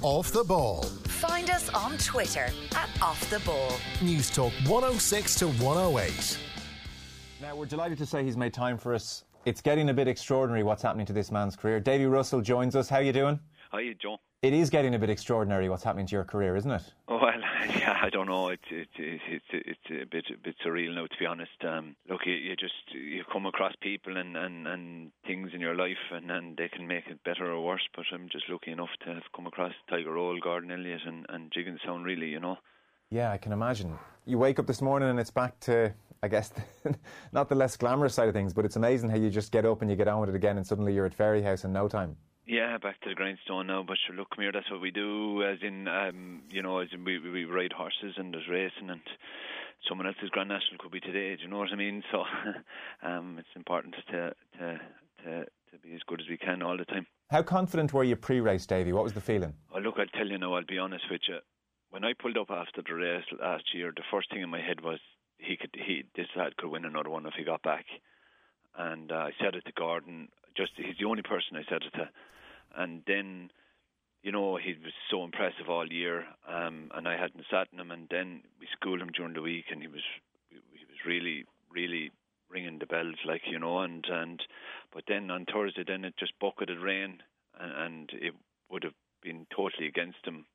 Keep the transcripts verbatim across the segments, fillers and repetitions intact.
Off the Ball. Find us on Twitter at Off the Ball. News Talk one oh six to one oh eight. Now, we're delighted to say he's made time for us. It's getting a bit extraordinary what's happening to this man's career. Davy Russell joins us. How are you doing? Hi, Joe. It is getting a bit extraordinary what's happening to your career, isn't it? Oh, well, yeah, I don't know. It's it's it's it's, it's a bit a bit surreal now, to be honest. Um, look, you, you just you come across people and, and, and things in your life, and, and they can make it better or worse. But I'm just lucky enough to have come across Tiger Roll, Gordon Elliott, and and Jigginsown, really, you know. Yeah, I can imagine. You wake up this morning and it's back to, I guess, not the less glamorous side of things, but it's amazing how you just get up and you get on with it again, and suddenly you're at Fairyhouse in no time. Yeah, back to the grindstone now. But sure, look, come here, that's what we do. As in, um, you know, as in we we ride horses and there's racing, and someone else's Grand National could be today. Do you know what I mean? So, um, it's important to to to to be as good as we can all the time. How confident were you pre-race, Davy? What was the feeling? Oh, look, I'll tell you now. I'll be honest with you. When I pulled up after the race last year, the first thing in my head was he could he this lad could win another one if he got back. And uh, I said it to Gordon. Just he's the only person I said it to. And then, you know, he was so impressive all year, um, and I hadn't sat in him. And then we schooled him during the week, and he was he was really, really ringing the bells, like, you know. And, and but then on Thursday, then it just bucketed rain, and, and it would have been totally against him.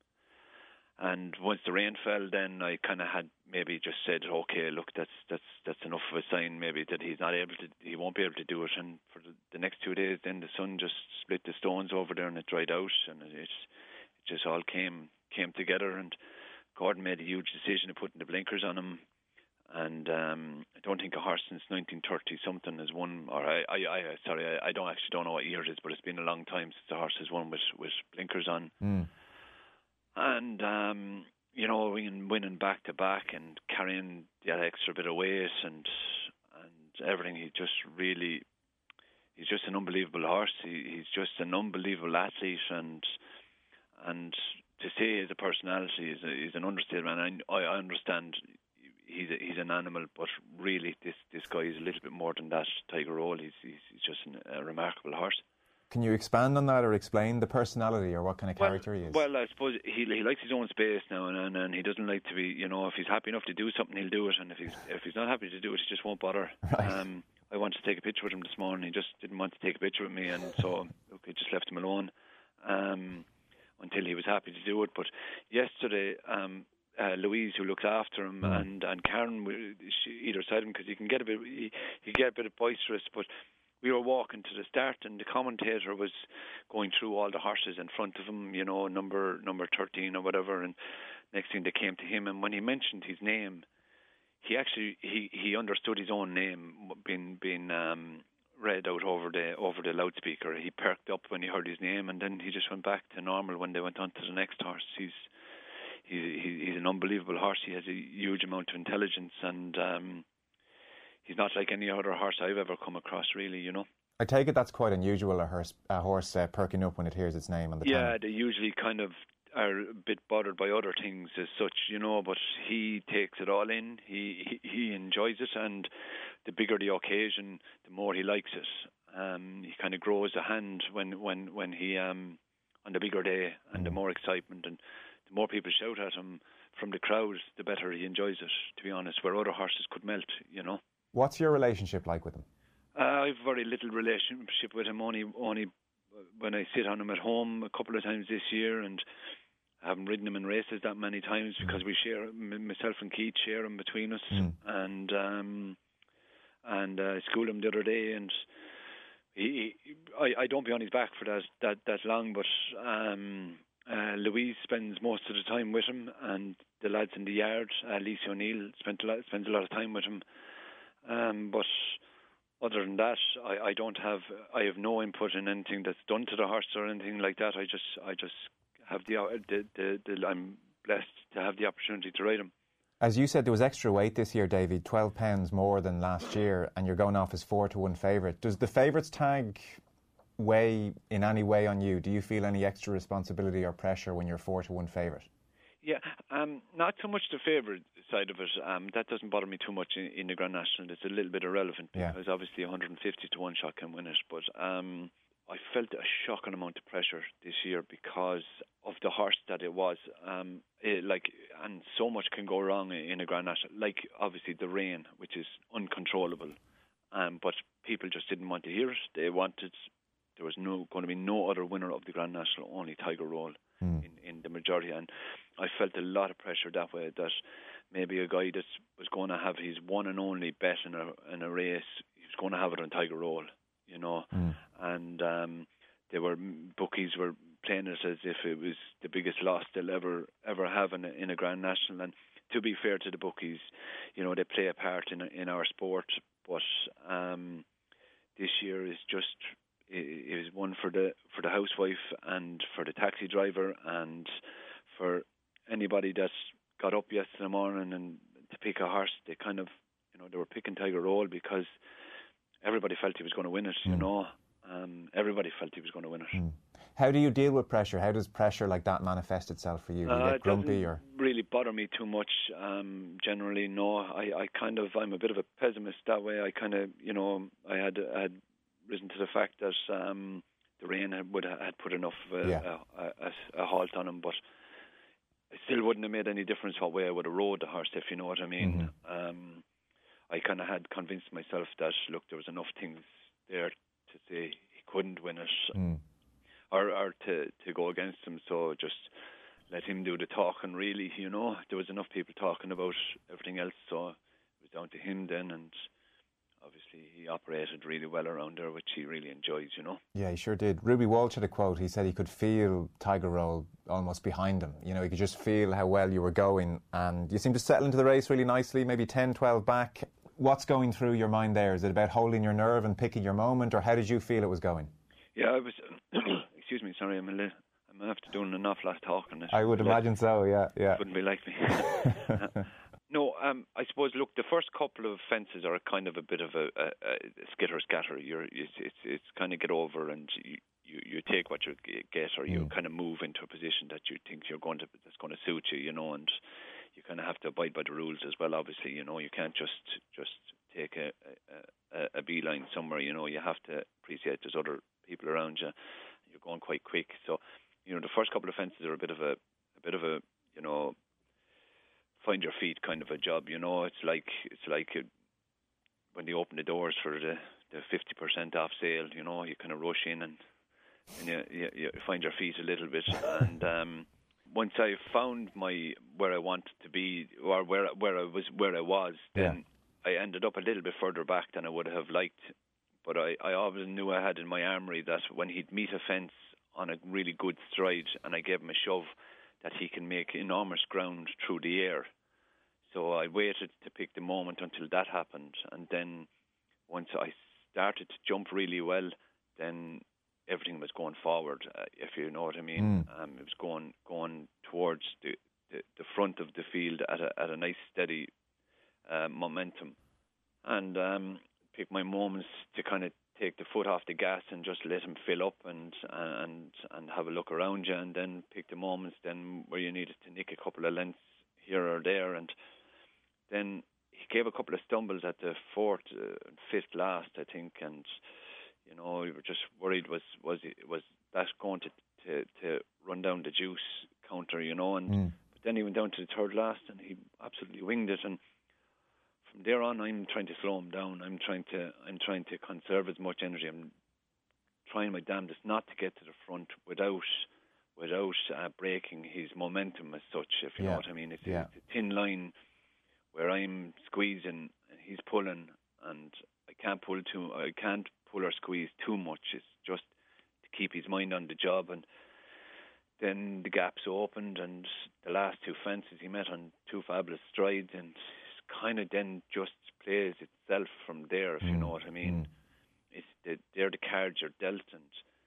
And once the rain fell, then I kind of had maybe just said, okay, look, that's that's that's enough of a sign, maybe that he's not able to, he won't be able to do it. And for the, the next two days, then the sun just split the stones over there, and it dried out, and it, it just all came came together. And Gordon made a huge decision of putting the blinkers on him. And um, I don't think a horse since nineteen thirty something has won, or I, I, I sorry, I, I don't actually don't know what year it is, but it's been a long time since a horse has won with with blinkers on. Mm. And, um, you know, winning, winning back to back and carrying that extra bit of weight and and everything, he just really, he's just an unbelievable horse. He, he's just an unbelievable athlete, and and to say he's a personality is, a, is an understatement. I, I understand he's a, he's an animal, but really this, this guy is a little bit more than that. Tiger Roll, he's, he's, he's just an, a remarkable horse. Can you expand on that or explain the personality or what kind of well, character he is? Well, I suppose he he likes his own space now, and, and and he doesn't like to be, you know, if he's happy enough to do something, he'll do it, and if he's if he's not happy to do it, he just won't bother. Right. Um, I wanted to take a picture with him this morning. He just didn't want to take a picture with me, and so look, I just left him alone um, until he was happy to do it. But yesterday, um, uh, Louise, who looks after him, mm. and and Karen, she, either side of him, because he can get a bit, he, he get a bit boisterous, but. We were walking to the start, and the commentator was going through all the horses in front of him, you know, number number thirteen or whatever. And next thing they came to him, and when he mentioned his name, he actually he, he understood his own name being being um, read out over the over the loudspeaker. He perked up when he heard his name, and then he just went back to normal when they went on to the next horse. He's he's he's an unbelievable horse. He has a huge amount of intelligence, and um, he's not like any other horse I've ever come across, really, you know. I take it that's quite unusual, a horse, a horse uh, perking up when it hears its name on the Yeah, tongue. They usually kind of are a bit bothered by other things as such, you know, but he takes it all in. He he, he enjoys it, and the bigger the occasion, the more he likes it. Um, he kind of grows a hand when, when, when he, um, on the bigger day, and mm. the more excitement, and the more people shout at him from the crowd, the better he enjoys it, to be honest, where other horses could melt, you know. What's your relationship like with him? Uh, I have very little relationship with him, only only when I sit on him at home a couple of times this year, and I haven't ridden him in races that many times because we share, myself and Keith share him between us, mm. and um, and uh, I schooled him the other day, and he, he I, I don't be on his back for that that, that long, but um, uh, Louise spends most of the time with him, and the lads in the yard, uh, Lisa O'Neill, spent a lot, spends a lot of time with him. Um, but other than that, I, I don't have I have no input in anything that's done to the horse or anything like that. I just I just have the, the, the, the I'm blessed to have the opportunity to ride him. As you said, there was extra weight this year, David, twelve pounds more than last year, and you're going off as four to one favourite. Does the favourites tag weigh in any way on you? Do you feel any extra responsibility or pressure when you're four to one favourite? Yeah, um, not so much the favourite side of it. Um, that doesn't bother me too much in, in the Grand National. It's a little bit irrelevant because yeah. obviously one hundred fifty to one shot can win it. But um, I felt a shocking amount of pressure this year because of the horse that it was. Um, it, like, and so much can go wrong in a Grand National. Like, obviously the rain, which is uncontrollable, um, but people just didn't want to hear it. They wanted. There was no going to be no other winner of the Grand National, only Tiger Roll mm. in, in the majority, and I felt a lot of pressure that way. That maybe a guy that was going to have his one and only bet in a in a race, he was going to have it on Tiger Roll, you know, mm. and um, they were bookies were playing it as if it was the biggest loss they'll ever ever have in a, in a Grand National. And to be fair to the bookies, you know, they play a part in in our sport, but um, this year is just. It was one for the for the housewife and for the taxi driver and for anybody that got up yesterday morning and to pick a horse. They kind of, you know, they were picking Tiger Roll because everybody felt he was going to win it. Mm. You know, um, everybody felt he was going to win it. Mm. How do you deal with pressure? How does pressure like that manifest itself for you? Do you uh, get grumpy it doesn't or really bother me too much. Um, generally, no. I, I kind of I'm a bit of a pessimist that way. I kind of, you know, I had I had. risen to the fact that um, the rain had, would had put enough uh, yeah. a, a, a halt on him, but it still wouldn't have made any difference what way I would have rode the horse, if you know what I mean. Mm-hmm. Um, I kind of had convinced myself that, look, there was enough things there to say he couldn't win it mm. or, or to, to go against him, so just let him do the talking, really, you know. There was enough people talking about everything else, so it was down to him then, and obviously he operated really well around there, which he really enjoys, you know. Yeah, he sure did. Ruby Walsh had a quote. He said he could feel Tiger Roll almost behind him. You know, he could just feel how well you were going, and you seemed to settle into the race really nicely, maybe ten, twelve back. What's going through your mind there? Is it about holding your nerve and picking your moment, or how did you feel it was going? Yeah, I was... excuse me, sorry, I'm a little... I'm after doing an awful lot of talking. I would imagine so, yeah, yeah. Wouldn't be like me. No, um, I suppose. Look, the first couple of fences are kind of a bit of a, a, a skitter scatter. You're, it's, it's, it's kind of get over, and you, you, you take what you get, or you mm. kind of move into a position that you think you're going to that's going to suit you, you know. And you kind of have to abide by the rules as well. Obviously, you know, you can't just just take a a, a beeline somewhere. You know, you have to appreciate there's other people around you. You're going quite quick, so you know the first couple of fences are a bit of a a bit of a you know. find your feet kind of a job, you know. It's like it's like it, when they open the doors for the, the fifty percent off sale, you know, you kind of rush in and, and you, you, you find your feet a little bit. And um, once I found my where I wanted to be, or where where I was where I was, then yeah. I ended up a little bit further back than I would have liked. But I, I always knew I had in my armoury that when he'd meet a fence on a really good stride and I gave him a shove, that he can make enormous ground through the air. So I waited to pick the moment until that happened, and then once I started to jump really well, then everything was going forward, uh, if you know what I mean. Mm. Um, it was going going towards the, the, the front of the field at a, at a nice steady uh, momentum, and um, pick my moments to kind of take the foot off the gas and just let him fill up and and and have a look around you, and then pick the moments then where you needed to nick a couple of lengths here or there. And then he gave a couple of stumbles at the fourth, uh, fifth last, I think, and you know we were just worried was was was that going to to, to run down the juice counter, you know. And mm. but then he went down to the third last and he absolutely winged it. And from there on, I'm trying to slow him down. I'm trying to I'm trying to conserve as much energy. I'm trying my damnedest not to get to the front without without uh, breaking his momentum as such, if you yeah. know what I mean. It's, yeah. it's a thin line where I'm squeezing and he's pulling, and I can't pull too. I can't pull or squeeze too much. It's just to keep his mind on the job. And then the gaps opened, and the last two fences he met on two fabulous strides, and kind of then just plays itself from there, if mm. you know what I mean. Mm. It's the, they're the cards you're dealt, and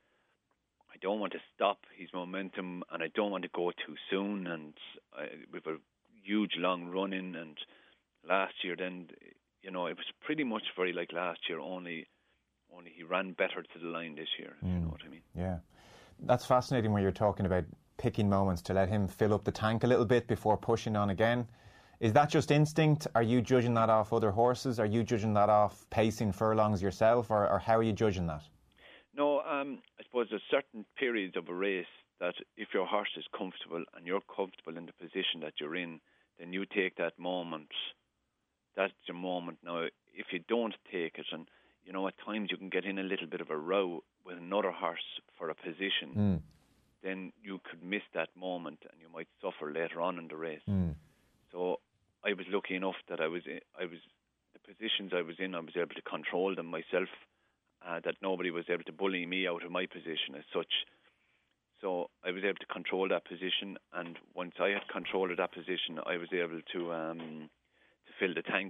I don't want to stop his momentum, and I don't want to go too soon. And I, we've a huge long run in, and last year, then you know, it was pretty much very like last year. Only, only he ran better to the line this year. If mm. you know what I mean. Yeah, that's fascinating when you're talking about picking moments to let him fill up the tank a little bit before pushing on again. Is that just instinct? Are you judging that off other horses? Are you judging that off pacing furlongs yourself, or, or how are you judging that? No, um, I suppose there's certain periods of a race that if your horse is comfortable and you're comfortable in the position that you're in, then you take that moment. That's your moment. Now, if you don't take it, and you know, at times you can get in a little bit of a row with another horse for a position, Mm. then you could miss that moment and you might suffer later on in the race. Mm. So I was lucky enough that I was, in, I was the positions I was in, I was able to control them myself, uh, that nobody was able to bully me out of my position as such. So I was able to control that position, and once I had control of that position, I was able to um, to fill the tank.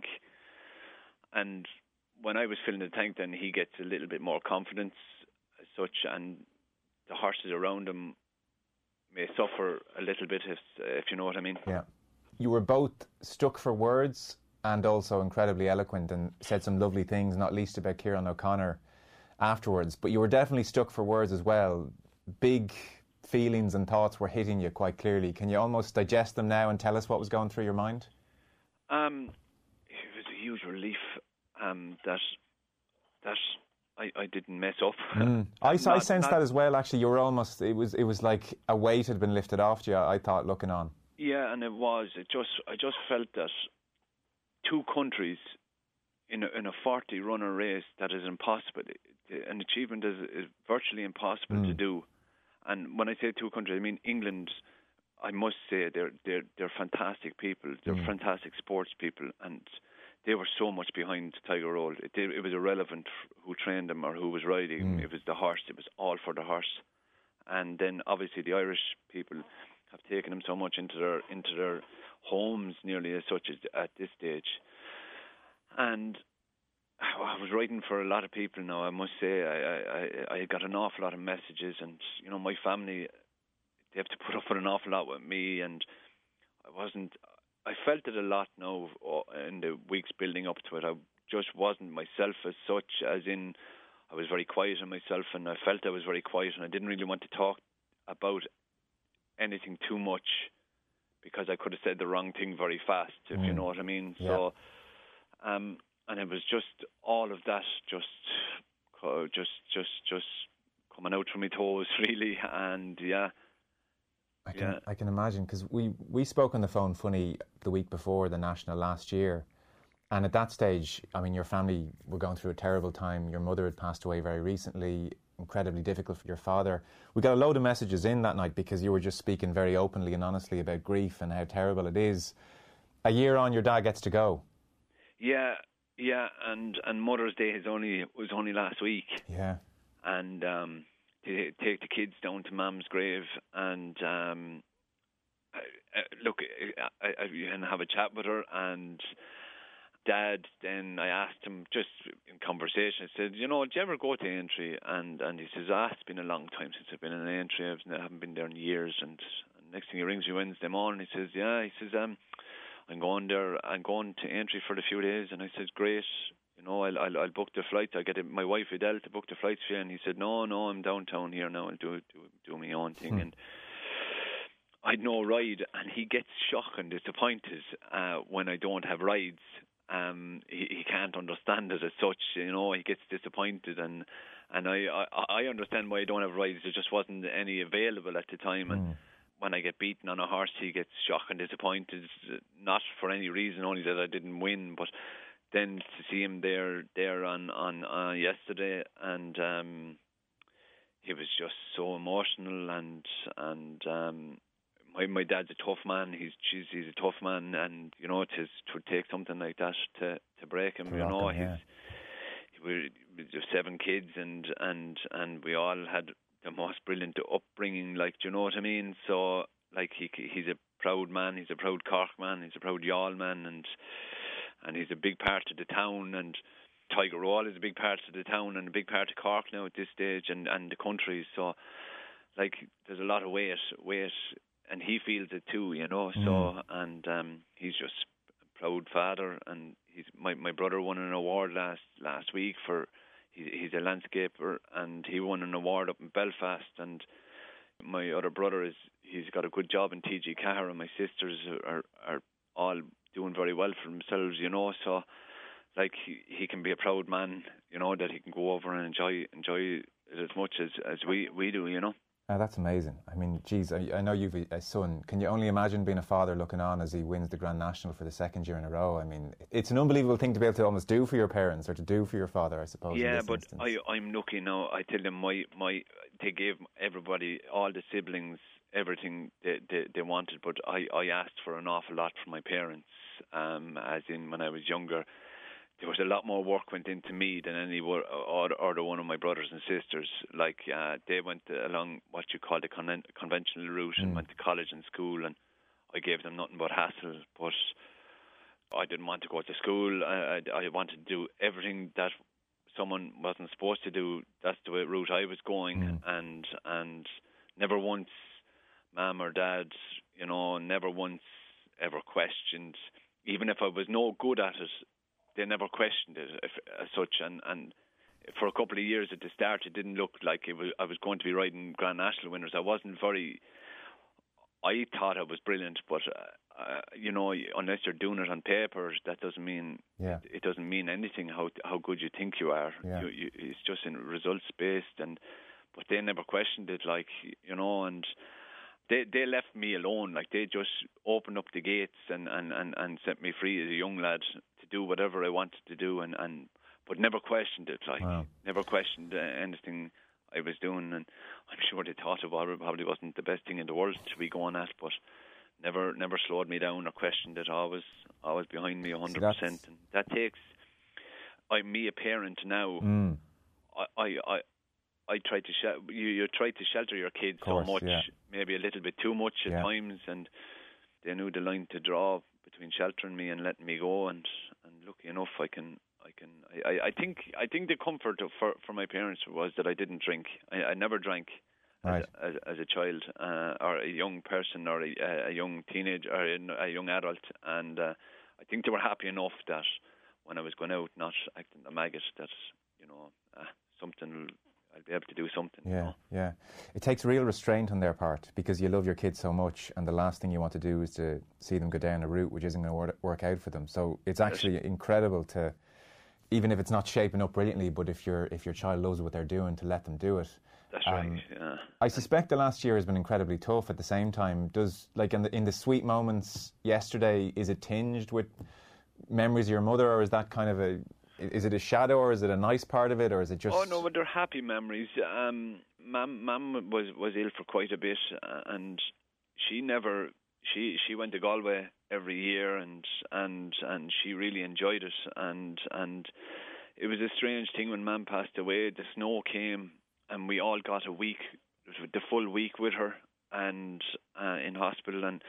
And when I was filling the tank, then he gets a little bit more confidence as such, and the horses around him may suffer a little bit, if, if you know what I mean. Yeah. You were both stuck for words and also incredibly eloquent and said some lovely things, not least about Kieran O'Connor afterwards. But you were definitely stuck for words as well. Big feelings and thoughts were hitting you quite clearly. Can you almost digest them now and tell us what was going through your mind? Um, it was a huge relief um, that that I, I didn't mess up. Mm. I, not, I sensed not, that as well. Actually, you were almost. It was. It was like a weight had been lifted off you. I thought, looking on. Yeah, and it was. It just. I just felt that two countries in a, in a forty runner race, that is impossible. An achievement is, is virtually impossible Mm. to do. And when I say two countries, I mean England. I must say they're they're they're fantastic people. They're Mm. fantastic sports people, and they were so much behind Tiger Roll. It, it was irrelevant who trained them or who was riding him. Mm. It was the horse. It was all for the horse. And then obviously the Irish people have taken him so much into their into their homes, nearly as such as at this stage. And I was writing for a lot of people now. I must say, I, I I got an awful lot of messages, and you know, my family, they have to put up with an awful lot with me, and I wasn't. I felt it a lot now in the weeks building up to it. I just wasn't myself as such, as in I was very quiet on myself, and I felt I was very quiet, and I didn't really want to talk about anything too much because I could have said the wrong thing very fast, if Mm. you know what I mean. Yeah. So, um, and it was just all of that, just, just, just, just coming out from my toes, really, and yeah. I can, Yeah. I can imagine, because we, we spoke on the phone, funny, the week before the National last year. And at that stage, I mean, your family were going through a terrible time. Your mother had passed away very recently, incredibly difficult for your father. We got a load of messages in that night because you were just speaking very openly and honestly about grief and how terrible it is. A year on, your dad gets to go. Yeah, yeah, and, and Mother's Day is only was only last week. Yeah. And um, to take the kids down to Mum's grave and um, uh, look I, I, and have a chat with her. And Dad, then I asked him just in conversation, I said, you know, do you ever go to Aintree? And and he says, ah, it's been a long time since I've been in Aintree. I haven't been there in years. And, and next thing he rings me Wednesday morning, he says, yeah, he says, um, I'm going there, I'm going to Aintree for a few days. And I said, great, you know, I'll I'll, I'll book the flights. I'll get my wife Adele to book the flights for you. And he said, no, no, I'm downtown here now. I'll do do, do my own thing. Hmm. And I'd no ride, and he gets shocked and disappointed uh, when I don't have rides. Um, he, he can't understand it as such, you know. He gets disappointed, and and I, I I understand why I don't have rides. There just wasn't any available at the time, and mm. when I get beaten on a horse, he gets shocked and disappointed, not for any reason, only that I didn't win. But then to see him there there on on uh, yesterday, and um, he was just so emotional, and and. Um, My my dad's a tough man. He's geez, he's a tough man, and you know, to to take something like that to, to break him. To you know, him, yeah. he's we have seven kids, and and and we all had the most brilliant upbringing. Like, do you know what I mean? So, like, he he's a proud man. He's a proud Cork man. He's a proud Youghal man, and and he's a big part of the town. And Tiger Roll is a big part of the town and a big part of Cork now at this stage, and and the country. So, like, there's a lot of weight weight. And he feels it too, you know. So, mm. and um, he's just a proud father. And he's my my brother won an award last last week for he, he's a landscaper, and he won an award up in Belfast. And my other brother is he's got a good job in T G Car, and my sisters are are all doing very well for themselves, you know. So, like, he, he can be a proud man, you know, that he can go over and enjoy enjoy it as much as, as we we do, you know. Oh, that's amazing. I mean, geez, I, I know you've a, a son. Can you only imagine being a father looking on as he wins the Grand National for the second year in a row? I mean, it's an unbelievable thing to be able to almost do for your parents or to do for your father, I suppose. Yeah, in this but instance. I, I'm lucky now. I tell them my, my they gave everybody, all the siblings, everything they, they, they wanted, but I, I asked for an awful lot from my parents, um, as in when I was younger. There was a lot more work went into me than any or, or one of my brothers and sisters. Like uh, they went along what you call the con- conventional route and mm. went to college and school, and I gave them nothing but hassle. But I didn't want to go to school. I, I, I wanted to do everything that someone wasn't supposed to do. That's the way, route I was going, mm. and and never once, mum or dad, you know, never once ever questioned. Even if I was no good at it, they never questioned it if, as such. And, and for a couple of years at the start, it didn't look like it was, I was going to be riding Grand National winners. I wasn't very. I thought I was brilliant, but uh, uh, you know, unless you're doing it on paper, that doesn't mean yeah. it doesn't mean anything. How how good you think you are, yeah. you, you, it's just in results based. And but they never questioned it, like you know, and they they left me alone. Like they just opened up the gates and, and, and, and set me free as a young lad to do whatever I wanted to do, and, and but never questioned it. Like wow. never questioned uh, anything I was doing, and I'm sure they thought about it probably wasn't the best thing in the world to be going at, but never never slowed me down or questioned it. Always always behind me one hundred percent, and that takes. I'm me a parent now. Mm. I I. I I try to sh- you you try to shelter your kids course, so much, yeah. maybe a little bit too much at yeah. times, and they knew the line to draw between sheltering me and letting me go. And, and lucky enough, I can I can I, I think I think the comfort of, for for my parents was that I didn't drink. I, I never drank right. as, as as a child uh, or a young person or a, a young teenager or a young adult, and uh, I think they were happy enough that when I was going out, not acting a maggot, that you know uh, something. I'll be able to do something. Yeah, you know? yeah. It takes real restraint on their part because you love your kids so much, and the last thing you want to do is to see them go down a route which isn't going to work out for them. So it's actually yes. incredible to, even if it's not shaping up brilliantly, but if your if your child loves what they're doing, to let them do it. That's um, right. Yeah. I suspect the last year has been incredibly tough. At the same time, does like in the in the sweet moments yesterday, is it tinged with memories of your mother, or is that kind of a Is it a shadow, or is it a nice part of it, or is it just? Oh no, but they're happy memories. Um, Mum, Mum was was ill for quite a bit, uh, and she never she she went to Galway every year, and and and she really enjoyed it. And and it was a strange thing when Mum passed away. The snow came, and we all got a week, the full week with her, and uh, in hospital. And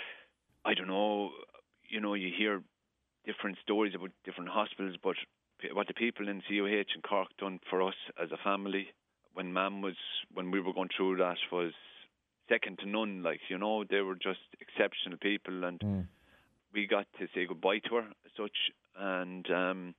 I don't know, you know, you hear different stories about different hospitals, but what the people in C O H in Cork done for us as a family when Mam was, when we were going through that, was second to none. Like, you know, they were just exceptional people, and mm. we got to say goodbye to her as such. And um,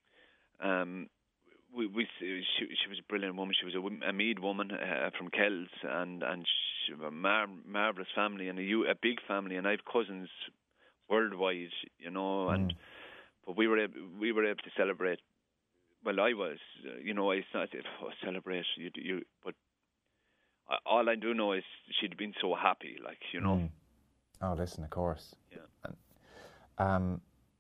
um, we, we she, she was a brilliant woman. She was a, a Mead woman uh, from Kells, and and she, a mar- marvelous family, and a, a big family. And I have cousins worldwide, you know, and mm. but we were able, we were able to celebrate. Well, I was, uh, you know, I started oh, celebrate you, you, but I, all I do know is she'd been so happy, like, you know. Mm. Oh, listen, of course. Yeah. And, um,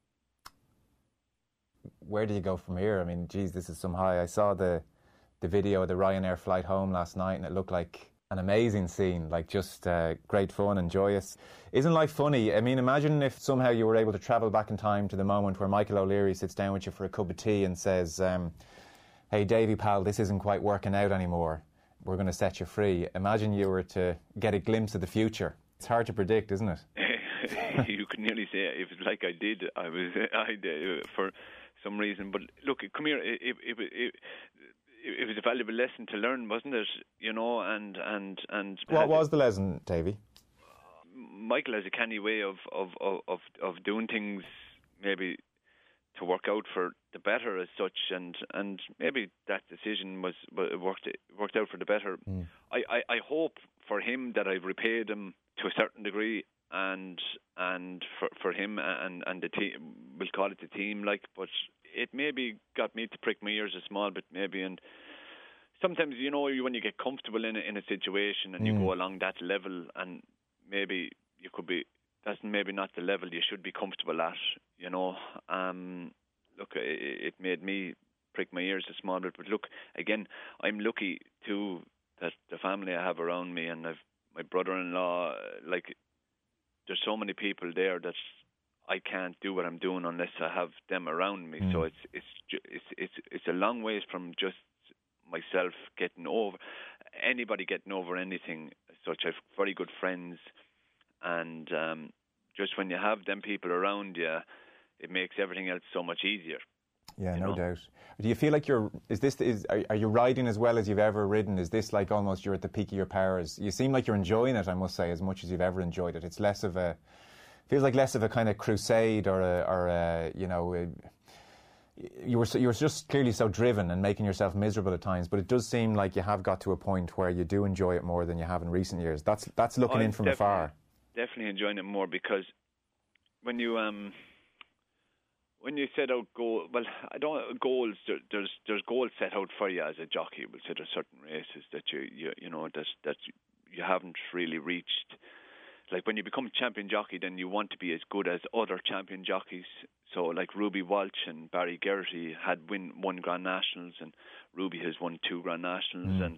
where do you go from here? I mean, geez, this is some high. I saw the the video of the Ryanair flight home last night, and it looked like an amazing scene, like just uh, great fun and joyous. Isn't life funny? I mean, imagine if somehow you were able to travel back in time to the moment where Michael O'Leary sits down with you for a cup of tea and says, um, hey, Davy, pal, this isn't quite working out anymore. We're going to set you free. Imagine you were to get a glimpse of the future. It's hard to predict, isn't it? You could nearly say it was like I did. I was, I did, for some reason. But look, come here. It, it, it, it, it was a valuable lesson to learn, wasn't it? You know, and and and. What was the lesson, Davy? Michael has a canny way of of, of of doing things, maybe to work out for the better as such, and, and maybe that decision was worked worked out for the better. Mm. I, I, I hope for him that I've repaid him to a certain degree, and and for for him and and the team, we'll call it the team, like, but it maybe got me to prick my ears a small bit, maybe, and sometimes, you know, when you get comfortable in a, in a situation and Mm. you go along that level, and maybe you could be, that's maybe not the level you should be comfortable at, you know. Um, look, it, it made me prick my ears a small bit, but look, again, I'm lucky too that the family I have around me, and I've my brother-in-law, like, there's so many people there that I can't do what I'm doing unless I have them around me. Mm. So it's it's ju- it's it's it's a long ways from just myself getting over anybody getting over anything such. I've very good friends, and um, just when you have them people around you, it makes everything else so much easier. Yeah, you no know? doubt. Do you feel like you're? Is this? Is are, are you riding as well as you've ever ridden? Is this like almost you're at the peak of your powers? You seem like you're enjoying it. I must say, as much as you've ever enjoyed it. It's less of a. Feels like less of a kind of crusade or a, or a, you know. A, you were so, you were just clearly so driven and making yourself miserable at times. But it does seem like you have got to a point where you do enjoy it more than you have in recent years. That's that's looking I'm in from definitely, afar. Definitely enjoying it more, because when you um. When you set out goal, well, I don't goals. There, there's there's goals set out for you as a jockey. We'll say there's certain races that you you you know that that you haven't really reached. Like when you become champion jockey, then you want to be as good as other champion jockeys. So like Ruby Walsh and Barry Geraghty had win won Grand Nationals, and Ruby has won two Grand Nationals, Mm. and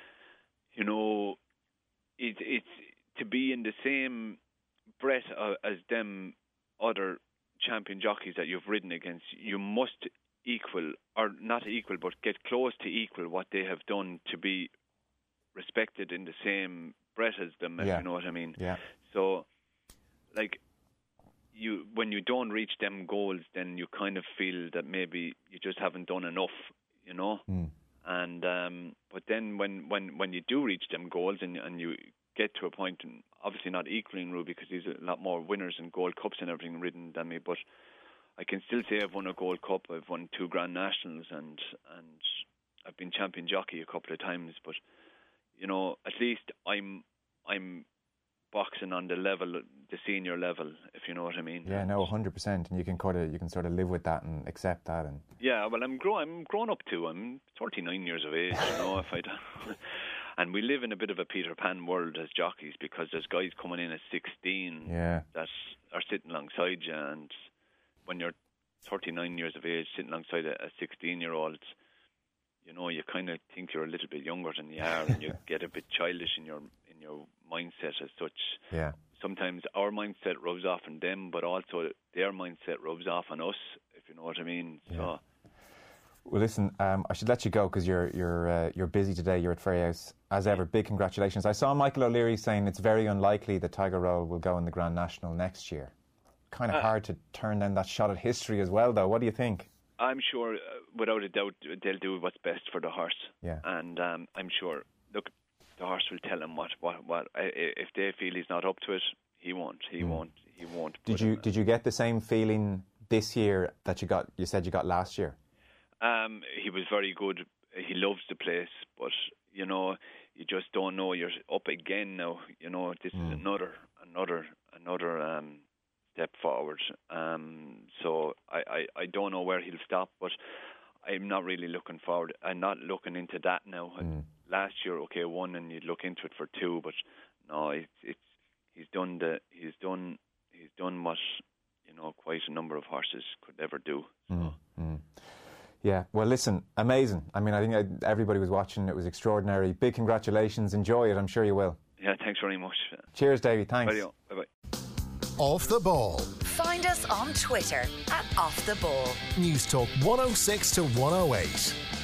you know, it, it's to be in the same breath uh, as them other champion jockeys that you've ridden against. You must equal, or not equal, but get close to equal what they have done to be respected in the same breath as them, if Yeah. you know what I mean. Yeah. So, like, you when you don't reach them goals, then you kind of feel that maybe you just haven't done enough, you know. Mm. And um, but then when, when, when you do reach them goals, and and you get to a point, and obviously not equaling Ruby because he's a lot more winners and Gold Cups and everything ridden than me, but I can still say I've won a Gold Cup, I've won two Grand Nationals, and and I've been champion jockey a couple of times. But you know, at least I'm I'm boxing on the level, the senior level, if you know what I mean. Yeah, no, one hundred percent, and you can kind of you can sort of live with that and accept that. And yeah, well, I'm grow I'm grown up too. I'm thirty-nine years of age, you know. If I and we live in a bit of a Peter Pan world as jockeys, because there's guys coming in at sixteen yeah, that are sitting alongside you, and when you're thirty-nine years of age sitting alongside a sixteen-year-old, you know, you kind of think you're a little bit younger than you are, and you get a bit childish in your in your mindset as such. yeah, Sometimes our mindset rubs off on them, but also their mindset rubs off on us, if you know what I mean. Yeah. So. Well, listen, um, I should let you go because you're you're uh, you're busy today. You're at Freyhouse as ever. Big congratulations! I saw Michael O'Leary saying it's very unlikely that Tiger Roll will go in the Grand National next year. Kind of Uh, hard to turn down that shot at history as well, though. What do you think? I'm sure, uh, without a doubt, they'll do what's best for the horse. Yeah. And um, I'm sure, look, the horse will tell him what, what, what. I- I- If they feel he's not up to it, he won't. He Mm. won't. He won't. Did put you him- did you get the same feeling this year that you got? You said you got last year. Um, he was very good. He loves the place, but you know, you just don't know. You're up again now. You know, this Mm. is another, another, another um, step forward. Um, so I, I, I don't know where he'll stop, but I'm not really looking forward. I'm not looking into that now. Mm. Last year, okay, one, and you'd look into it for two, but no, it's it's he's done the he's done he's done what, you know, quite a number of horses could ever do. So. Mm. Mm. Yeah, well, listen, amazing. I mean, I think I, everybody was watching. It was extraordinary. Big congratulations. Enjoy it. I'm sure you will. Yeah, thanks very much. Cheers, Davey. Thanks. Bye bye. Off the Ball. Find us on Twitter at Off the Ball. News Talk one oh six to one oh eight.